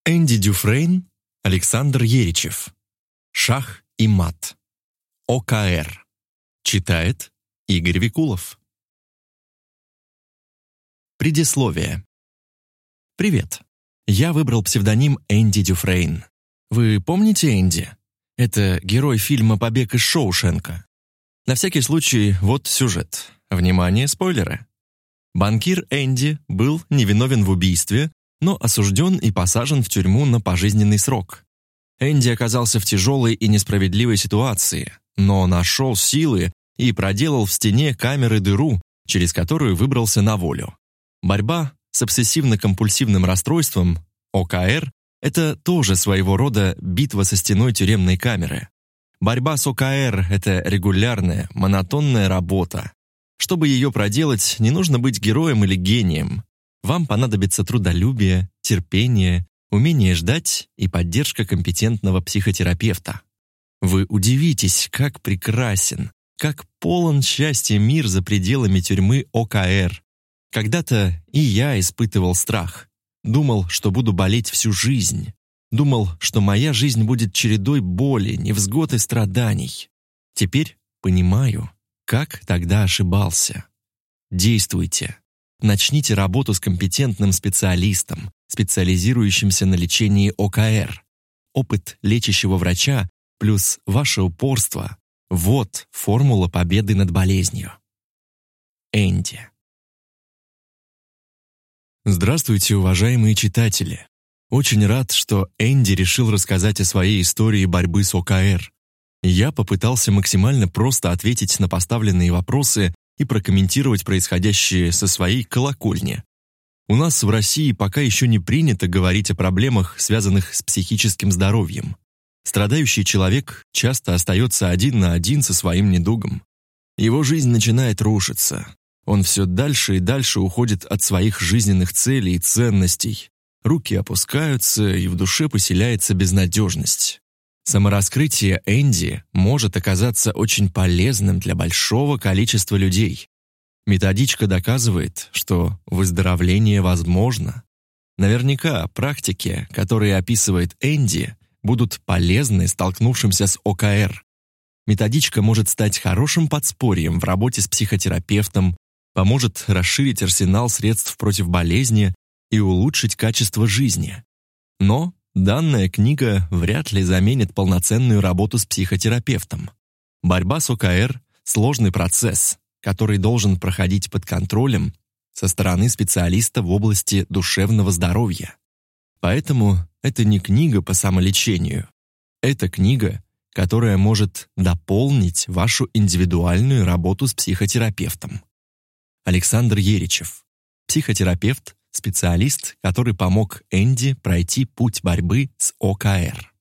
Энди Дюфрейн, Александр Еричев. Шах и мат. ОКР. Читает Игорь Викулов. Предисловие. Привет. Я выбрал псевдоним Энди Дюфрейн. Вы помните Энди? Это герой фильма «Побег из Шоушенка». На всякий случай, вот сюжет. Внимание, спойлеры. Банкир Энди был невиновен в убийстве, но осужден и посажен в тюрьму на пожизненный срок. Энди оказался в тяжелой и несправедливой ситуации, но нашел силы и проделал в стене камеры дыру, через которую выбрался на волю. Борьба с обсессивно-компульсивным расстройством, ОКР, это тоже своего рода битва со стеной тюремной камеры. Борьба с ОКР – это регулярная, монотонная работа. Чтобы ее проделать, не нужно быть героем или гением. Вам понадобится трудолюбие, терпение, умение ждать и поддержка компетентного психотерапевта. Вы удивитесь, как прекрасен, как полон счастья мир за пределами тюрьмы ОКР. Когда-то и я испытывал страх. Думал, что буду болеть всю жизнь. Думал, что моя жизнь будет чередой боли, невзгод и страданий. Теперь понимаю, как тогда ошибался. Действуйте. Начните работу с компетентным специалистом, специализирующимся на лечении ОКР. Опыт лечащего врача плюс ваше упорство – вот формула победы над болезнью. Энди. Здравствуйте, уважаемые читатели. Очень рад, что Энди решил рассказать о своей истории борьбы с ОКР. Я попытался максимально просто ответить на поставленные вопросы и прокомментировать происходящее со своей колокольни. У нас в России пока еще не принято говорить о проблемах, связанных с психическим здоровьем. Страдающий человек часто остается один на один со своим недугом. Его жизнь начинает рушиться. Он все дальше и дальше уходит от своих жизненных целей и ценностей. Руки опускаются, и в душе поселяется безнадежность. Самораскрытие Энди может оказаться очень полезным для большого количества людей. Методичка доказывает, что выздоровление возможно. Наверняка практики, которые описывает Энди, будут полезны столкнувшимся с ОКР. Методичка может стать хорошим подспорьем в работе с психотерапевтом, поможет расширить арсенал средств против болезни и улучшить качество жизни. Но данная книга вряд ли заменит полноценную работу с психотерапевтом. Борьба с ОКР – сложный процесс, который должен проходить под контролем со стороны специалиста в области душевного здоровья. Поэтому это не книга по самолечению. Это книга, которая может дополнить вашу индивидуальную работу с психотерапевтом. Александр Еричев, психотерапевт, специалист, который помог Энди пройти путь борьбы с ОКР.